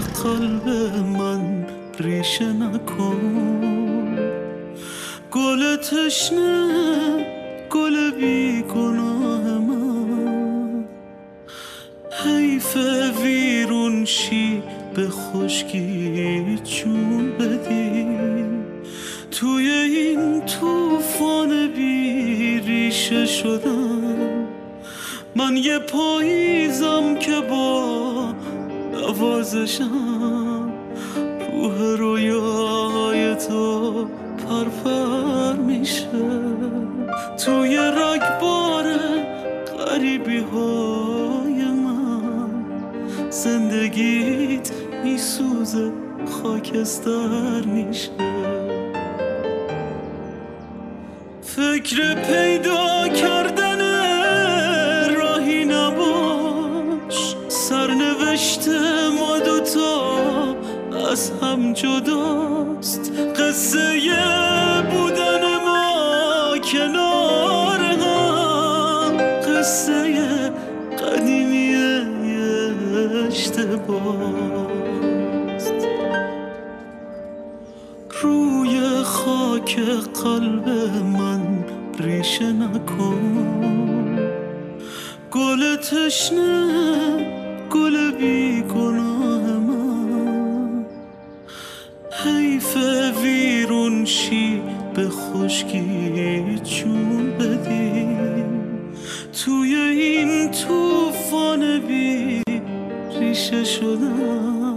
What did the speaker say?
قلب من ریشه نکن. گل تشنه گل بی گناه من، حیف ویرون شی به خشکی جون بدی. توی این طوفان بی ریشه شدم من، یه پاییزم که با نوازشم روح رویای تو پرپر میشه. توی رگبار غریبی های من زندگیت میسوزه خاکستر میشه. فکر پیدا کردن راهی نباش، سرنوشت ما دوتا از هم جداست. قصه بودن ما کنار هم، قصه قدیمی اشتباست. روی خاک قلب من ریشه نکن. گل تشنه گل بی گناه من، حیف ویرون شی به خشکی جون بدی. توی این طوفان بی ریشه شدم